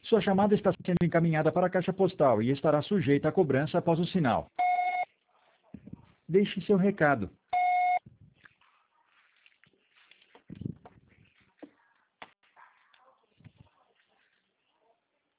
Sua chamada está sendo encaminhada para a caixa postal e estará sujeita a cobrança após o sinal. Deixe seu recado.